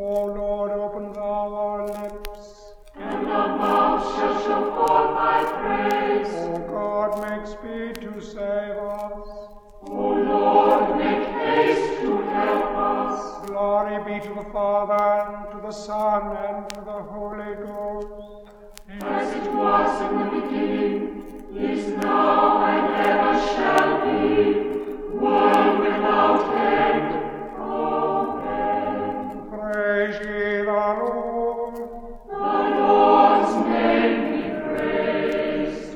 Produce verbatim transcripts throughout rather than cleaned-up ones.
O Lord, open thou our lips, and our mouth shall show forth thy praise. O God, make speed to save us. O Lord, make haste to help us. Glory be to the Father, and to the Son, and to the Holy Ghost. As it was in the beginning, is now, and ever shall be, world without end. Amen. Praise ye the Lord. The Lord's name be praised.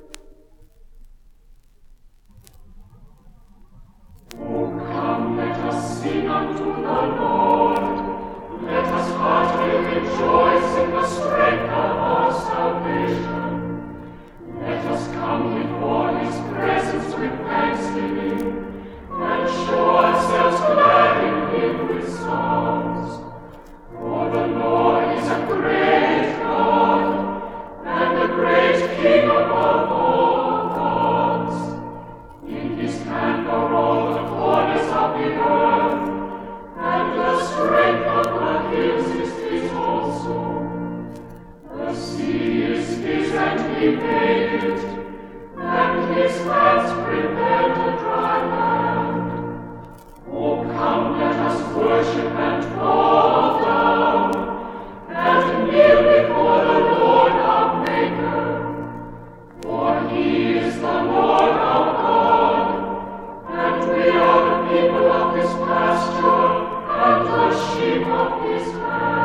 O come, let us sing unto the Lord. Let us heartily rejoice in the strength of our salvation. Let us come before his presence with thanksgiving, and show ourselves glad in him with songs. For the Lord is a great God, and the great King above all gods. In his hand are all the corners of the earth, and the strength of the hills is his also. The sea is his, and he made it, and his hands prepared the dry land. O come, let us worship and fall down, and kneel before the Lord our Maker. For he is the Lord our God, and we are the people of his pasture, and the sheep of his hand.